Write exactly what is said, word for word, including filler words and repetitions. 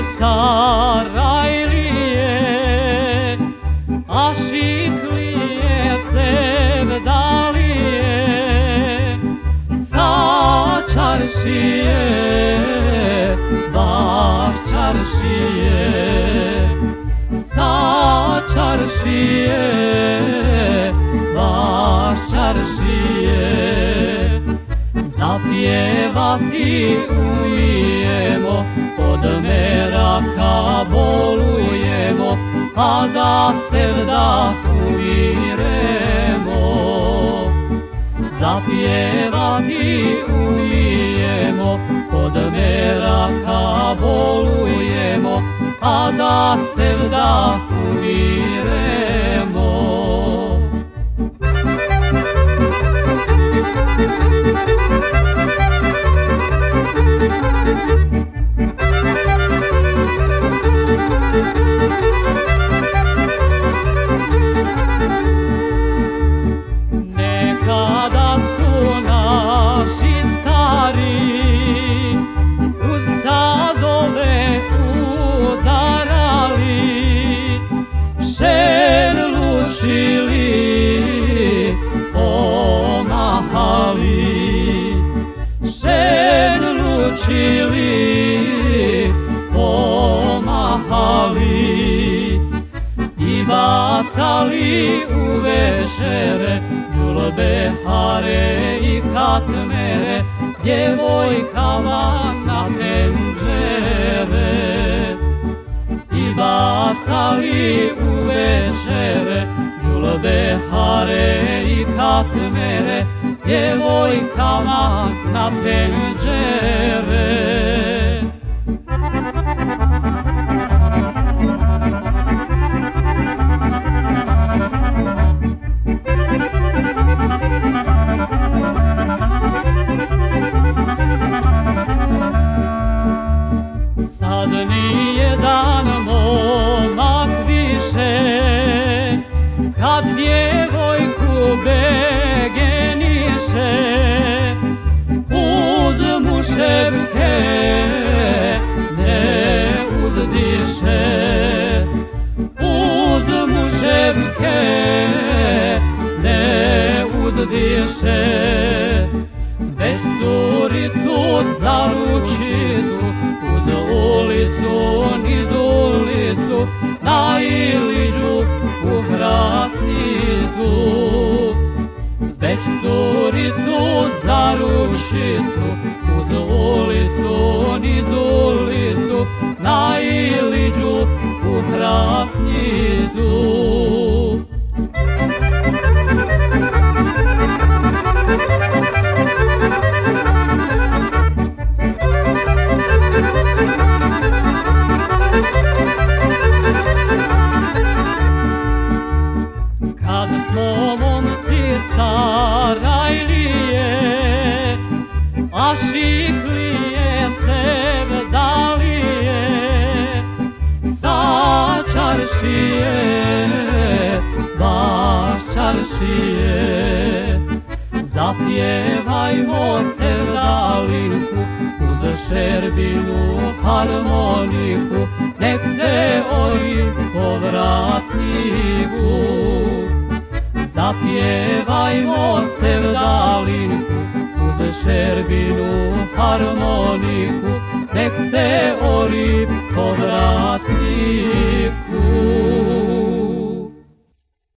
Sarajlije, Ašiklije, Sevdalije, sa čaršije, baš čaršije, sa čaršije, baš čaršije. Zapjevati umijemo, od meraka bolujemo, a za sevdah umiremo. Zapjevati umijemo, od meraka bolujemo, a za sevdah umiremo. Nekada su naši stari uz sazove udarali, šen lučili, omahali, šen lučili, omahali i bacali u večere džulbe, hare i katmere djevojkama na penđere. I bacali u večere džulbe, hare i katmere djevojkama na penđere. Sad nijedan momak više, kad djevojku begeniše, uz muševke ne uzdiše, uz muševke ne uzdiše. Već curicu za ručicu, uz ulicu, niz ulicu, na Iliđu u Hrasnicu. Već curicu za ručicu, uz ulicu, niz ulicu, na Iliđu u Hrasnicu. Kad smo momci Sarajlije, Ašiklije, Sevdalije, sa čaršije, baš čaršije, zapjevajmo sevdalinku uz šerbinu harmoniku, nek se oji povratniku. Zapjevajmo sevdalinku uz šerbinu harmoniku, nek se ori povratniku.